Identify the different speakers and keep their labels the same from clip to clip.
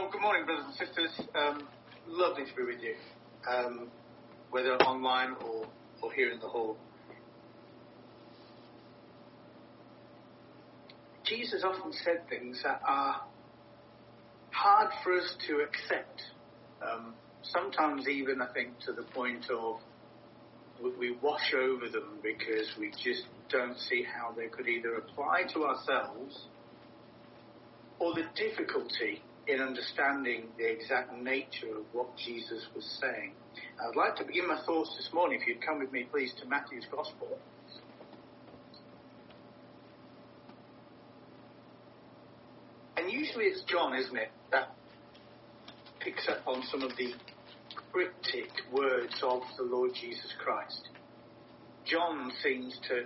Speaker 1: Well, good morning, brothers and sisters. Lovely to be with you, whether online or here in the hall. Jesus often said things that are hard for us to accept. Sometimes even, I think, to the point of we wash over them because we just don't see how they could either apply to ourselves or the difficulty in understanding the exact nature of what Jesus was saying. I'd like to begin my thoughts this morning, if you'd come with me, please, to Matthew's Gospel. And usually it's John, isn't it, that picks up on some of the cryptic words of the Lord Jesus Christ. John seems to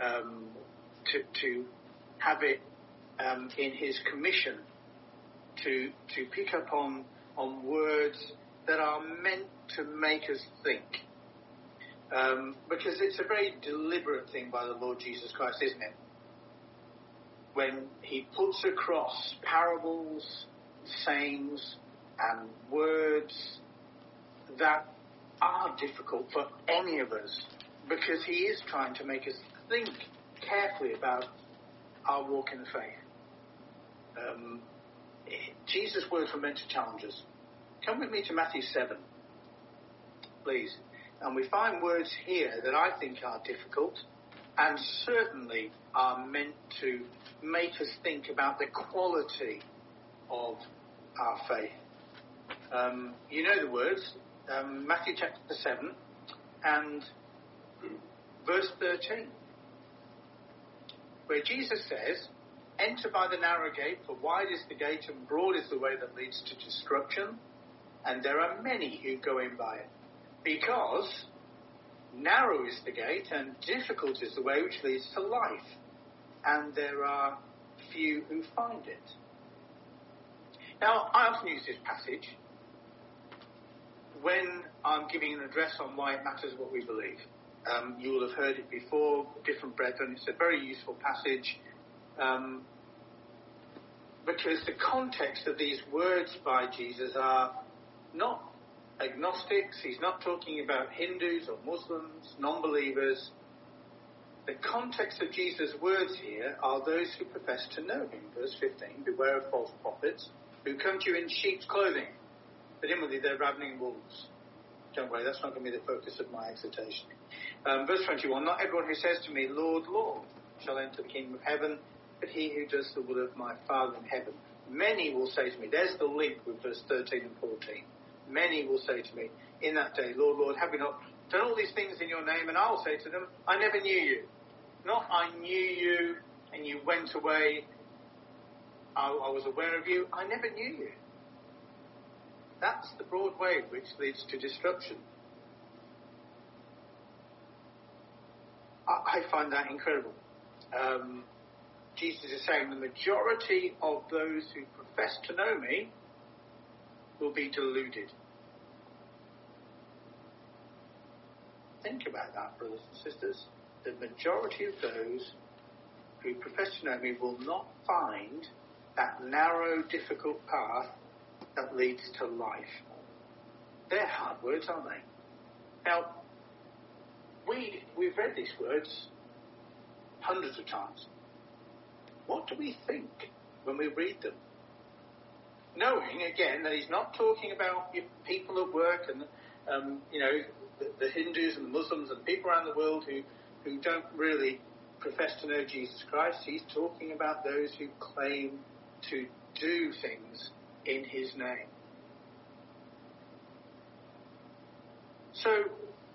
Speaker 1: have it in his commission to pick up on words that are meant to make us think. Because it's a very deliberate thing by the Lord Jesus Christ, isn't it? When he puts across parables, sayings, and words that are difficult for any of us, because he is trying to make us think carefully about our walk in the faith. Jesus' words were meant to challenge us. Come with me to Matthew 7, please. And we find words here that I think are difficult and certainly are meant to make us think about the quality of our faith. You know the words, Matthew chapter 7 and verse 13, where Jesus says, "Enter by the narrow gate, for wide is the gate and broad is the way that leads to destruction, and there are many who go in by it. Because narrow is the gate and difficult is the way which leads to life, and there are few who find it." Now, I often use this passage when I'm giving an address on why it matters what we believe. You will have heard it before, different brethren. It's a very useful passage. Because the context of these words by Jesus are not agnostics. He's not talking about Hindus or Muslims, non-believers. The context of Jesus' words here are those who profess to know him. Verse 15, "Beware of false prophets who come to you in sheep's clothing, but inwardly they're ravening wolves." Don't worry, that's not going to be the focus of my exhortation. Verse 21, "Not everyone who says to me, 'Lord, Lord,' shall enter the kingdom of heaven, but he who does the will of my Father in heaven. Many will say to me," there's the link with verse 13 and 14. "Many will say to me in that day, 'Lord, Lord, have we not done all these things in your name?' And I will say to them, 'I never knew you.'" Not "I knew you and you went away. I was aware of you. I never knew you." That's the broad way which leads to destruction. I find that incredible. Jesus is saying the majority of those who profess to know me will be deluded. Think about that, brothers and sisters. The majority of those who profess to know me will not find that narrow, difficult path that leads to life. They're hard words, aren't they? Now, we've read these words hundreds of times. What do we think when we read them? Knowing, again, that he's not talking about people at work and, the Hindus and the Muslims and people around the world who don't really profess to know Jesus Christ. He's talking about those who claim to do things in his name. So,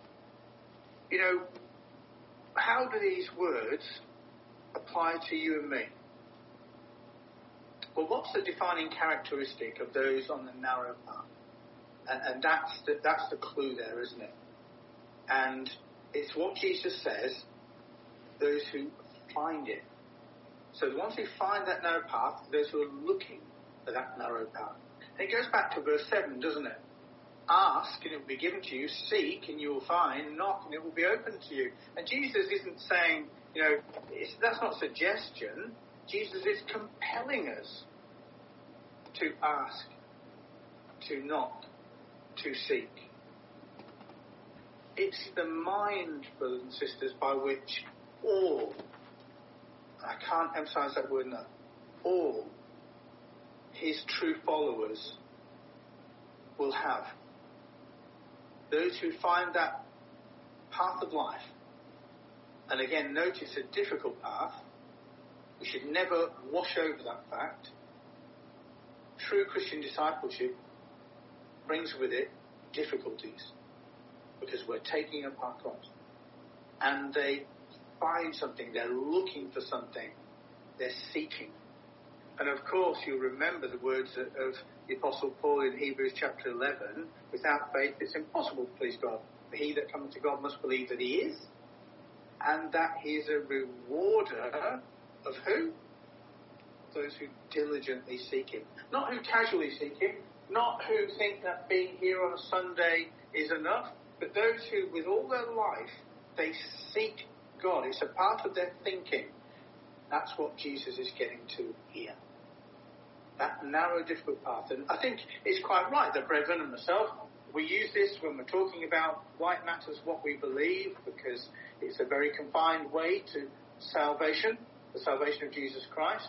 Speaker 1: how do these words apply to you and me? Well, what's the defining characteristic of those on the narrow path? And that's the clue there, isn't it? And it's what Jesus says, those who find it. So the ones who find that narrow path, those who are looking for that narrow path. And it goes back to verse 7, doesn't it? Ask and it will be given to you. Seek and you will find. Knock and it will be opened to you. And Jesus isn't saying, that's not suggestion. Jesus is compelling us to ask to knock, to seek. It's the mind, brothers and sisters, by which all, I can't emphasize that word enough, all his true followers will have. Those who find that path of life, and again, notice a difficult path, we should never wash over that fact. True Christian discipleship brings with it difficulties, because we're taking up our cross. And they find something, they're looking for something, they're seeking. And of course, you'll remember the words of the Apostle Paul in Hebrews chapter 11, without faith it's impossible to please God. For he that cometh to God must believe that he is, and that he is a rewarder of who? Those who diligently seek him. Not who casually seek him, not who think that being here on a Sunday is enough, but those who, with all their life, they seek God. It's a part of their thinking. That's what Jesus is getting to here. That narrow, difficult path. And I think it's quite right that Brethren and myself, we use this when we're talking about why it matters what we believe, because it's a very confined way to salvation, the salvation of Jesus Christ.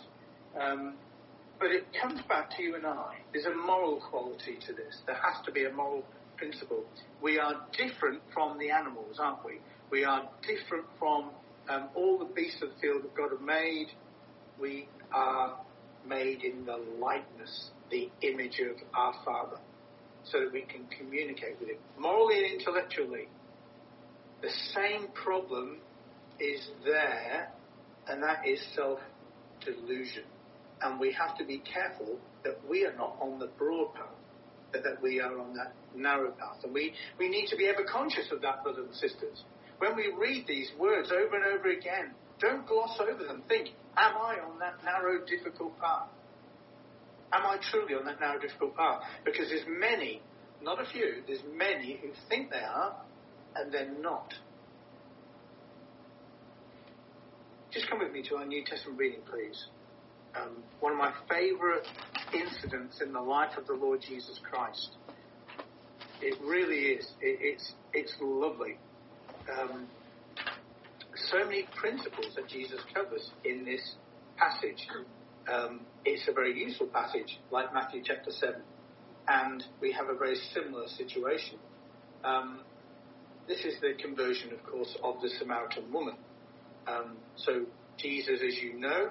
Speaker 1: But it comes back to you and I. There's a moral quality to this. There has to be a moral principle. We are different from the animals, aren't we? We are different from all the beasts of the field that God have made. We are made in the likeness, the image of our Father, so that we can communicate with him. Morally and intellectually, the same problem is there, and that is self-delusion. And we have to be careful that we are not on the broad path, that we are on that narrow path. And we need to be ever conscious of that, brothers and sisters. When we read these words over and over again, don't gloss over them. Think, am I on that narrow, difficult path? Am I truly on that narrow, difficult path? Because there's many, not a few, there's many who think they are, and they're not. Just come with me to our New Testament reading, please. One of my favourite incidents in the life of the Lord Jesus Christ. It really is. It's lovely. So many principles that Jesus covers in this passage. It's a very useful passage, like Matthew chapter 7. And we have a very similar situation. This is the conversion, of course, of the Samaritan woman. So Jesus, as you know,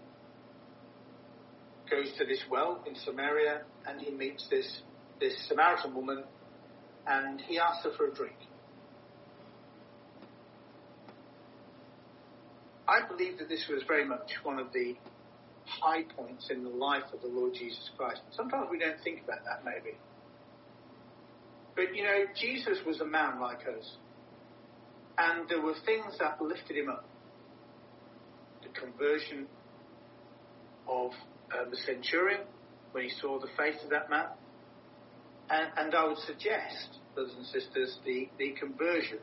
Speaker 1: goes to this well in Samaria, and he meets this Samaritan woman, and he asks her for a drink. I believe that this was very much one of the high points in the life of the Lord Jesus Christ. Sometimes we don't think about that, maybe. But, you know, Jesus was a man like us. And there were things that lifted him up. The conversion of the centurion, when he saw the faith of that man. And I would suggest, brothers and sisters, the conversion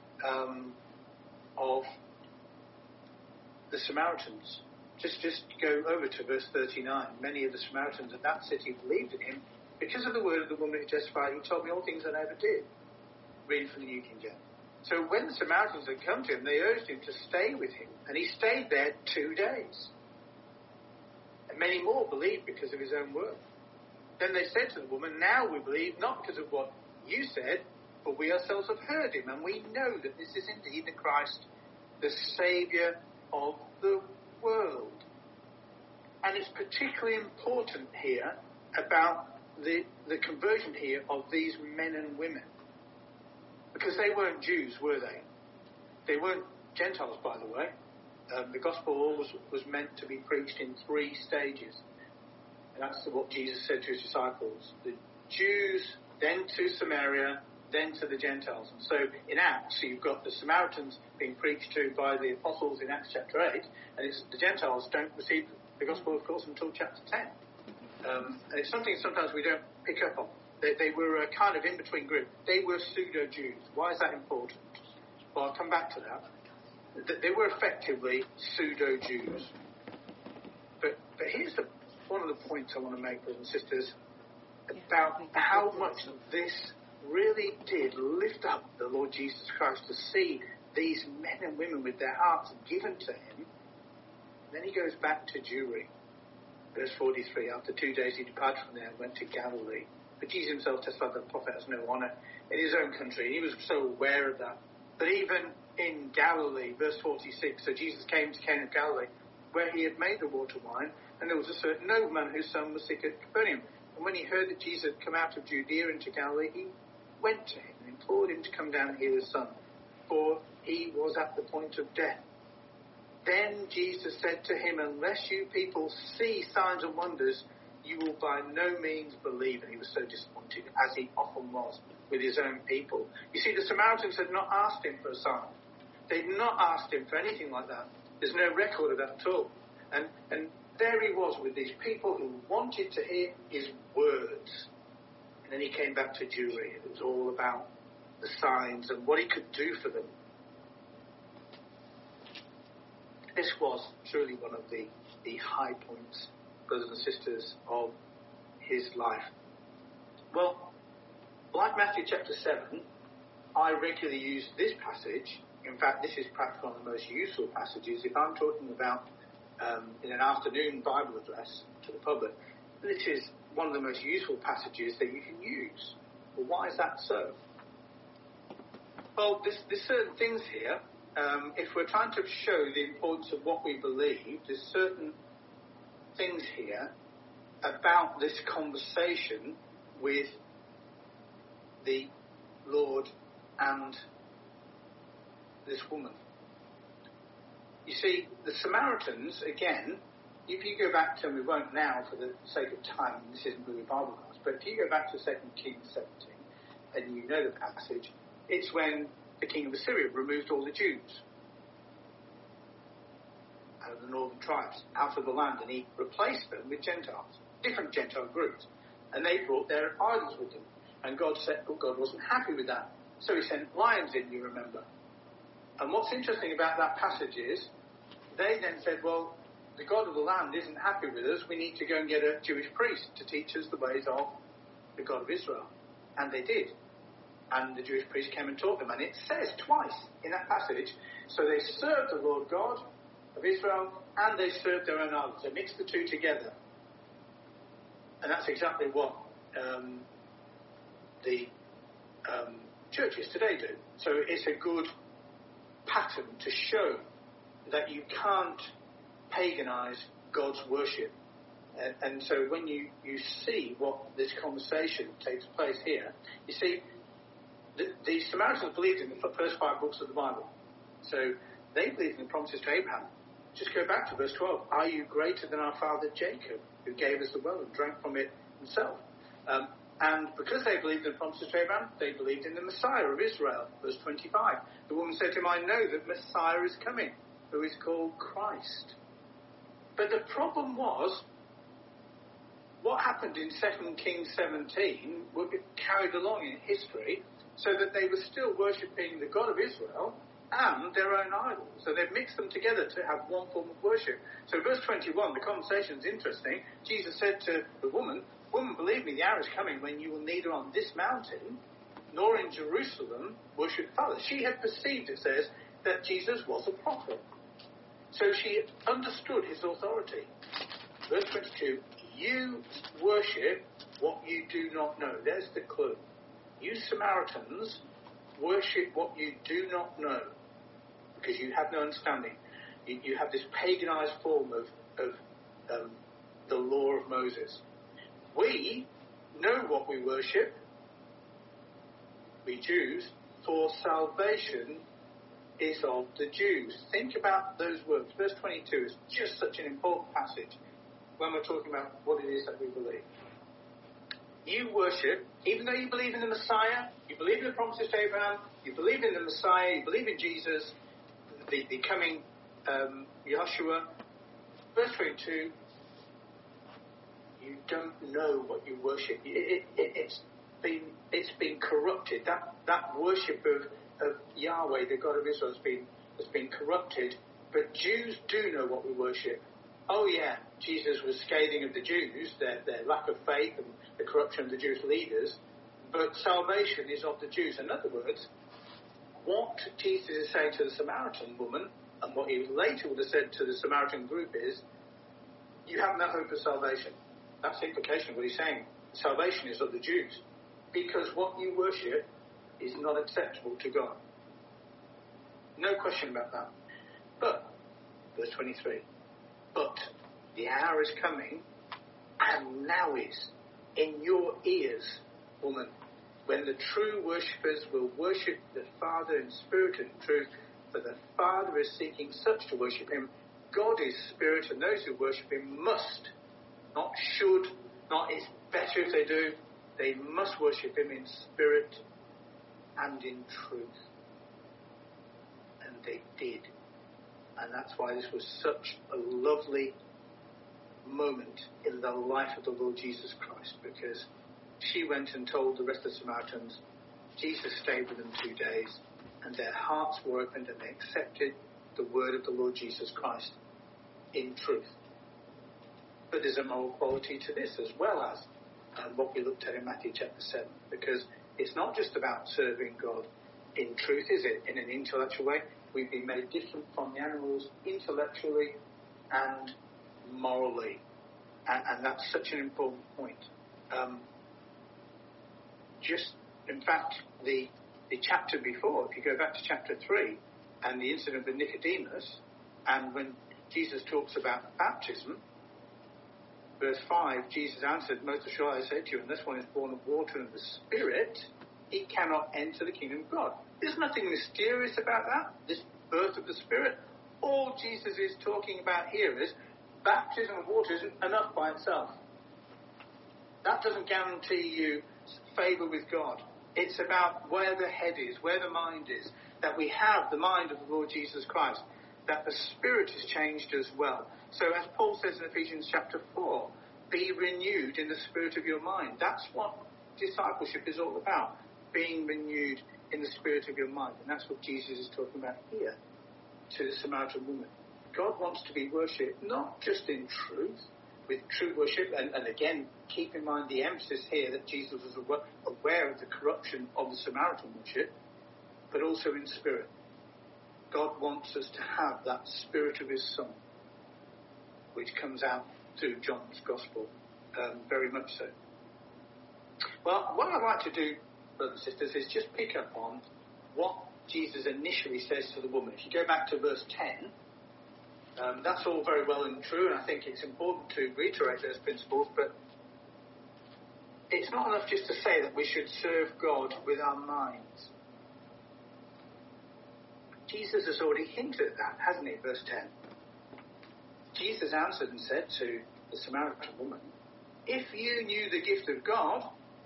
Speaker 1: of the Samaritans. Just go over to verse 39. Many of the Samaritans of that city believed in him because of the word of the woman who testified, he told me all things I never did. Reading from the New King James. So when the Samaritans had come to him, they urged him to stay with him, and he stayed there 2 days. And many more believed because of his own word. Then they said to the woman, now we believe not because of what you said, but we ourselves have heard him, and we know that this is indeed the Christ, the Saviour of the world. And it's particularly important here about the conversion here of these men and women. Because they weren't Jews, were they? They weren't Gentiles, by the way. The gospel always was meant to be preached in 3 stages. And that's what Jesus said to his disciples. The Jews, then to Samaria, then to the Gentiles. And so in Acts, you've got the Samaritans being preached to by the apostles in Acts chapter 8, and the Gentiles don't receive the gospel, of course, until chapter 10. And it's something sometimes we don't pick up on. They were a kind of in-between group. They were pseudo-Jews. Why is that important? Well, I'll come back to that. They were effectively pseudo-Jews. But here's one of the points I want to make, brothers and sisters. about how much this really did lift up the Lord Jesus Christ to see these men and women with their hearts given to him. Then he goes back to Jewry. Verse 43, after 2 days he departed from there and went to Galilee. But Jesus himself testified that the prophet has no honour in his own country. He was so aware of that. But even in Galilee, verse 46, so Jesus came to Cana of Galilee, where he had made the water wine, and there was a certain nobleman whose son was sick at Capernaum. And when he heard that Jesus had come out of Judea into Galilee, he went to him and implored him to come down and heal his son, for he was at the point of death. Then Jesus said to him, unless you people see signs and wonders, you will by no means believe. And he was so disappointed, as he often was with his own people. You see, the Samaritans had not asked him for a sign. They'd not asked him for anything like that. There's no record of that at all. And there he was with these people who wanted to hear his words. And then he came back to Jewry. It was all about the signs and what he could do for them. This was truly one of the high points, brothers and sisters, of his life. Well, like Matthew chapter 7, I regularly use this passage. In fact, this is perhaps one of the most useful passages. If I'm talking about in an afternoon Bible address to the public, this is one of the most useful passages that you can use. Well, why is that so? Well, there's certain things here. If we're trying to show the importance of what we believe, there's certain things here about this conversation with the Lord and this woman. You see, the Samaritans, again, if you go back to, and we won't now for the sake of time, this isn't really Bible class, but if you go back to 2 Kings 17, and you know the passage, it's when the king of Assyria removed all the Jews out of the northern tribes, out of the land, and he replaced them with Gentiles, different Gentile groups, and they brought their idols with them. And God said, God wasn't happy with that, so he sent lions in, you remember. And what's interesting about that passage is, they then said, well, the God of the land isn't happy with us, we need to go and get a Jewish priest to teach us the ways of the God of Israel. And they did. And the Jewish priest came and taught them. And it says twice in that passage, so they served the Lord God of Israel and they served their own idols. They mixed the two together. And that's exactly what the churches today do. So it's a good pattern to show that you can't paganize God's worship. And so when you see what this conversation takes place here, you see, the Samaritans believed in the first 5 books of the Bible. So they believed in the promises to Abraham. Just go back to verse 12. Are you greater than our father Jacob, who gave us the well and drank from it himself? And because they believed in the promises to Abraham, they believed in the Messiah of Israel. Verse 25. The woman said to him, I know that Messiah is coming, who is called Christ. But the problem was, what happened in 2 Kings 17 would be carried along in history, so that they were still worshipping the God of Israel and their own idols. So they've mixed them together to have one form of worship. So verse 21, the conversation is interesting. Jesus said to the woman, Woman, believe me, the hour is coming when you will neither on this mountain nor in Jerusalem worship the Father. She had perceived, it says, that Jesus was a prophet. So she understood his authority. Verse 22, you worship what you do not know. There's the clue. You Samaritans worship what you do not know, because you have no understanding. You have this paganized form of the law of Moses. We know what we worship, we Jews, for salvation is of the Jews. Think about those words. Verse 22 is just such an important passage when we're talking about what it is that we believe. You worship, even though you believe in the Messiah, you believe in the promises to Abraham, you believe in the Messiah, you believe in Jesus, the coming Yeshua. Verse 22, you don't know what you worship. It's been corrupted. That worship of Yahweh, the God of Israel, has been corrupted. But Jews do know what we worship. Oh yeah, Jesus was scathing of the Jews, their lack of faith and the corruption instruction of the Jewish leaders, but salvation is of the Jews. In other words, what Jesus is saying to the Samaritan woman, and what he later would have said to the Samaritan group is, you have no hope of salvation. That's the implication of what he's saying. Salvation is of the Jews, because what you worship is not acceptable to God. No question about that. But, verse 23, but the hour is coming, and now is, in your ears, woman, when the true worshippers will worship the Father in spirit and truth, for the Father is seeking such to worship him. God is spirit, and those who worship him must, not should, not it's better if they do, they must worship him in spirit and in truth. And they did. And that's why this was such a lovely moment in the life of the Lord Jesus Christ, because she went and told the rest of the Samaritans. Jesus stayed with them 2 days, and their hearts were opened, and they accepted the word of the Lord Jesus Christ in truth. But there's a moral quality to this, as well as what we looked at in Matthew chapter 7, because it's not just about serving God in truth, is it? In an intellectual way. We've been made different from the animals intellectually and morally. And that's such an important point. In fact, the chapter before, if you go back to chapter 3, and the incident with Nicodemus, and when Jesus talks about baptism, verse 5, Jesus answered, most assuredly I say to you, unless one is born of water and the Spirit, he cannot enter the kingdom of God. There's nothing mysterious about that, this birth of the Spirit. All Jesus is talking about here is baptism of water isn't enough by itself. That doesn't guarantee you favour with God. It's about where the head is, where the mind is, that we have the mind of the Lord Jesus Christ, that the Spirit is changed as well. So as Paul says in Ephesians chapter 4, be renewed in the spirit of your mind. That's what discipleship is all about, being renewed in the spirit of your mind. And that's what Jesus is talking about here to the Samaritan woman. God wants to be worshipped not just in truth, with true worship, and again, keep in mind the emphasis here that Jesus was aware of the corruption of the Samaritan worship, but also in spirit. God wants us to have that spirit of his Son, which comes out through John's Gospel, very much so. Well, what I'd like to do, brothers and sisters, is just pick up on what Jesus initially says to the woman. If you go back to verse 10, that's all very well and true, and I think it's important to reiterate those principles, but it's not enough just to say that we should serve God with our minds. Jesus has already hinted at that, hasn't he, verse 10? Jesus answered and said to the Samaritan woman, if you knew the gift of God,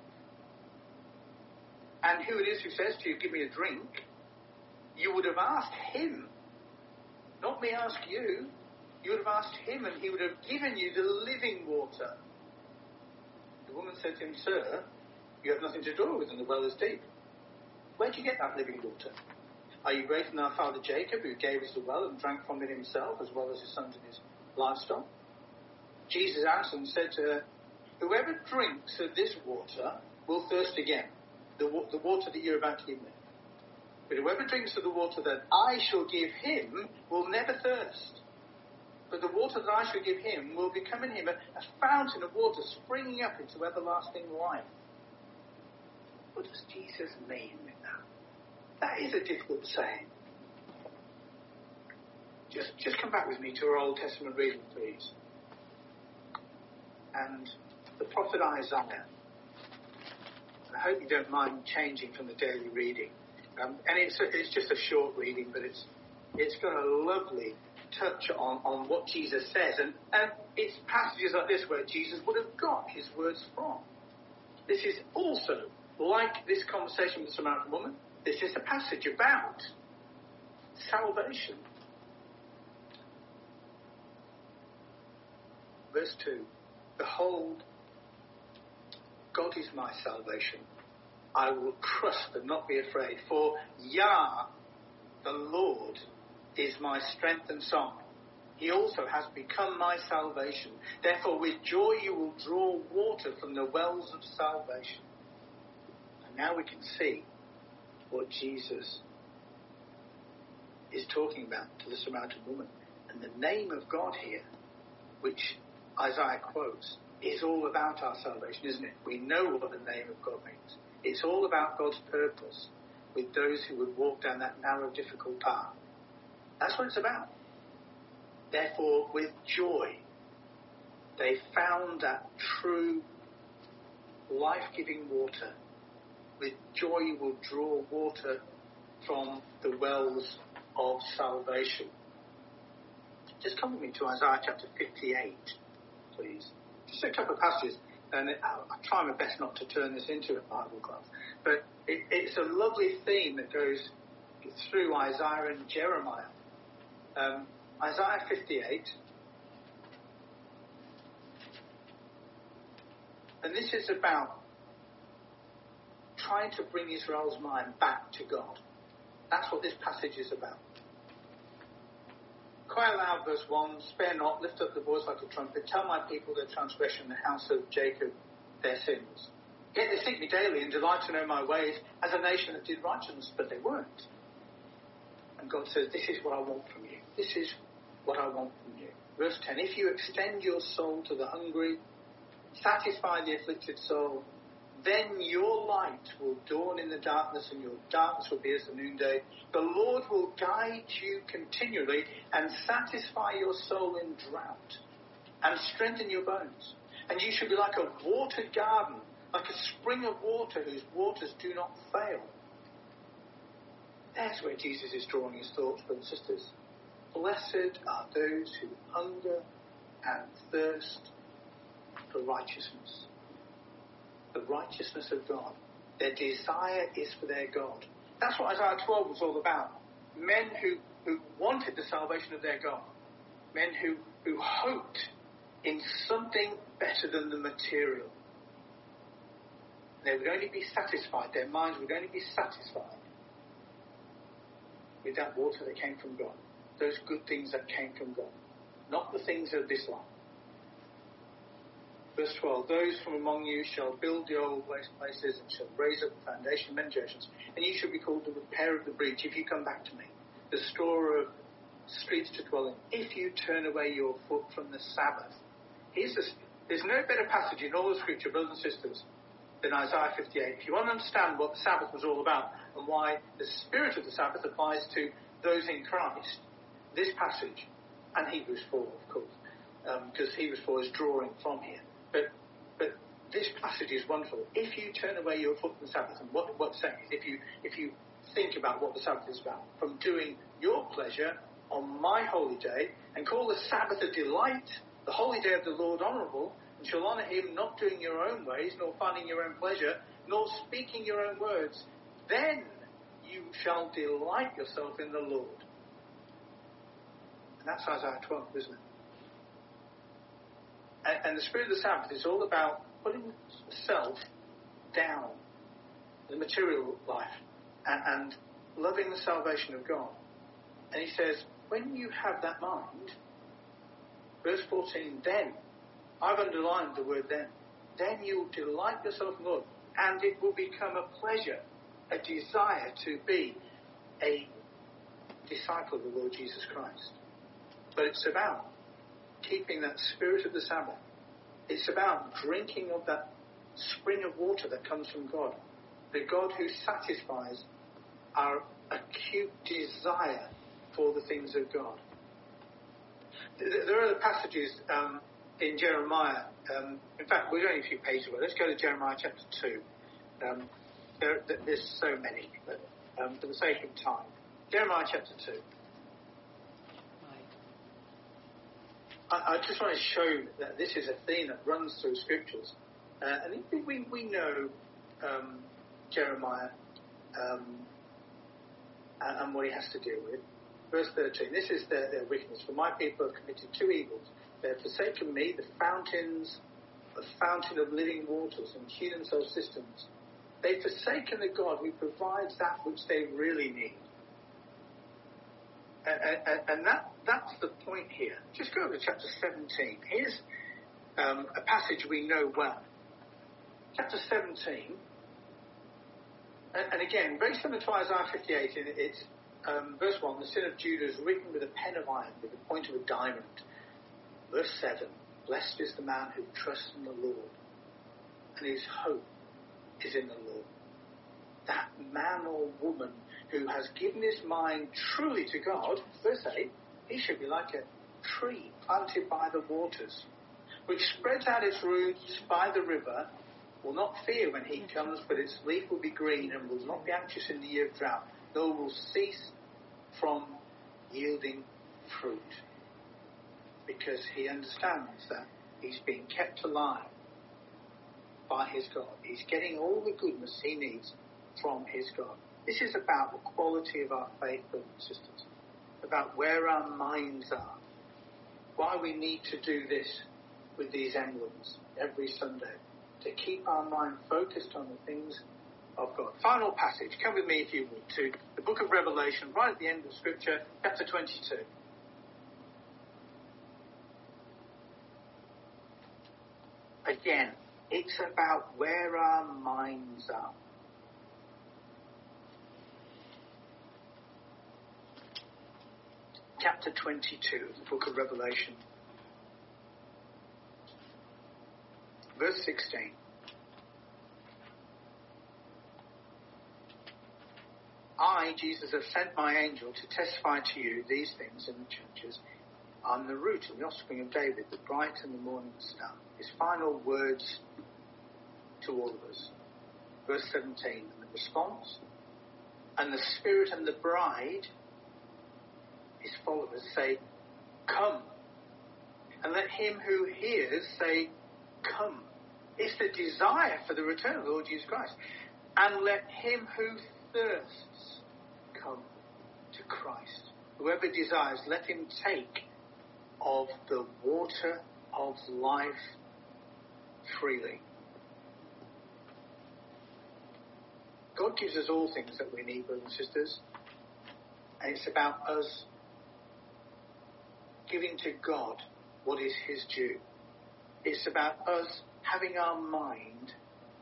Speaker 1: and who it is who says to you, give me a drink, you would have asked him, not me ask you. You would have asked him, and he would have given you the living water. The woman said to him, sir, you have nothing to draw with, and the well is deep. Where do you get that living water? Are you greater than our father Jacob, who gave us the well and drank from it himself, as well as his sons and his livestock? Jesus answered and said to her, whoever drinks of this water will thirst again, the water that you're about to give me. But whoever drinks of the water that I shall give him will never thirst. But the water that I shall give him will become in him a fountain of water springing up into everlasting life. What does Jesus mean with that? That is a difficult saying. Just come back with me to our Old Testament reading, please. And the prophet Isaiah. I hope you don't mind changing from the daily reading. And it's just a short reading, but it's got a lovely touch on what Jesus says. And it's passages like this where Jesus would have got his words from. This is also, like this conversation with the Samaritan woman, this is a passage about salvation. Verse 2, behold, God is my salvation. I will trust and not be afraid, for Yah, the Lord, is my strength and song. He also has become my salvation. Therefore, with joy you will draw water from the wells of salvation. And now we can see what Jesus is talking about to the Samaritan woman. And the name of God here, which Isaiah quotes, is all about our salvation, isn't it? We know what the name of God means. It's all about God's purpose with those who would walk down that narrow, difficult path. That's what it's about. Therefore, with joy, they found that true, life-giving water. With joy you will draw water from the wells of salvation. Just come with me to Isaiah chapter 58, please. Just a couple of passages, and I'll try my best not to turn this into a Bible class. But it's a lovely theme that goes through Isaiah and Jeremiah. Isaiah 58. And this is about trying to bring Israel's mind back to God. That's what this passage is about. Cry aloud, verse 1, spare not, lift up the voice like a trumpet, tell my people their transgression, the house of Jacob their sins. Yet they seek me daily and delight to know my ways as a nation that did righteousness, but they weren't. And God says, this is what I want from you. This is what I want from you. Verse 10, if you extend your soul to the hungry, satisfy the afflicted soul, then your light will dawn in the darkness and your darkness will be as the noonday. The Lord will guide you continually and satisfy your soul in drought and strengthen your bones. And you shall be like a watered garden, like a spring of water whose waters do not fail. There's where Jesus is drawing his thoughts, brothers and sisters. Blessed are those who hunger and thirst for righteousness. The righteousness of God. Their desire is for their God. That's what Isaiah 12 was all about. Men who wanted the salvation of their God. Men who hoped in something better than the material. They would only be satisfied, their minds would only be satisfied with that water that came from God. Those good things that came from God. Not the things of this life. Verse 12, those from among you shall build the old waste places and shall raise up the foundation of many generations, and you shall be called the repairer of the breach if you come back to me, the restorer of streets to dwell in, if you turn away your foot from the Sabbath. There's no better passage in all the scripture, brothers and sisters, than Isaiah 58. If you want to understand what the Sabbath was all about and why the spirit of the Sabbath applies to those in Christ, this passage, and Hebrews 4, of course, because Hebrews 4 is drawing from here. But this passage is wonderful. If you turn away your foot from the Sabbath, and what's saying is if you think about what the Sabbath is about, from doing your pleasure on my holy day, and call the Sabbath a delight, the holy day of the Lord honourable, and shall honour him not doing your own ways, nor finding your own pleasure, nor speaking your own words, then you shall delight yourself in the Lord. And that's Isaiah 12, isn't it? And the spirit of the Sabbath is all about putting self down, the material life, and loving the salvation of God. And he says, when you have that mind, verse 14, then, I've underlined the word then you'll delight yourself in the Lord, and it will become a pleasure, a desire to be a disciple of the Lord Jesus Christ. But it's about keeping that spirit of the Sabbath. It's about drinking of that spring of water that comes from God. The God who satisfies our acute desire for the things of God. There are other passages in Jeremiah. In fact, we're only a few pages away. Let's go to Jeremiah chapter 2. There's so many, but for the sake of time. Jeremiah chapter 2. I just want to show that this is a theme that runs through scriptures. And we know Jeremiah and what he has to deal with. Verse 13, this is their wickedness. For my people have committed two evils. They have forsaken me, the fountain of living waters, and hewn themselves cisterns. They've forsaken the God who provides that which they really need. And that's the point here. Just go to chapter 17. Here's a passage we know well. Chapter 17, and again, very similar to Isaiah 58, it's verse 1, the sin of Judah is written with a pen of iron, with the point of a diamond. Verse 7, blessed is the man who trusts in the Lord, and his hope is in the Lord. That man or woman who has given his mind truly to God, verse 8, he should be like a tree planted by the waters, which spreads out its roots by the river, will not fear when heat comes, but its leaf will be green and will not be anxious in the year of drought, nor will cease from yielding fruit. Because he understands that he's being kept alive by his God. He's getting all the goodness he needs from his God. This is about the quality of our faith, brothers and sisters, about where our minds are, why we need to do this with these emblems every Sunday, to keep our mind focused on the things of God. Final passage, come with me if you would, to the book of Revelation, right at the end of Scripture, chapter 22. Again, it's about where our minds are. Chapter 22 of the book of Revelation. Verse 16. I, Jesus, have sent my angel to testify to you these things in the churches. I'm the root and the offspring of David, the bright and the morning star. His final words to all of us. Verse 17. And the response. And the Spirit and the bride, his followers, say, come. And let him who hears say, come. It's the desire for the return of the Lord Jesus Christ. And let him who thirsts come to Christ. Whoever desires, let him take of the water of life freely. God gives us all things that we need, brothers and sisters. And it's about us giving to God what is his due. It's about us having our mind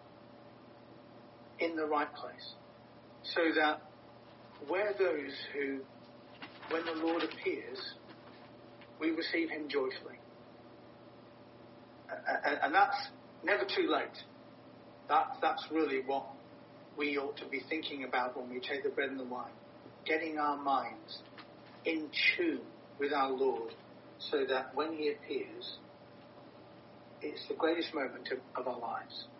Speaker 1: in the right place, so that we're those who, when the Lord appears, we receive him joyfully. And that's never too late. That's really what we ought to be thinking about when we take the bread and the wine. Getting our minds in tune with our Lord, so that when he appears, it's the greatest moment of our lives.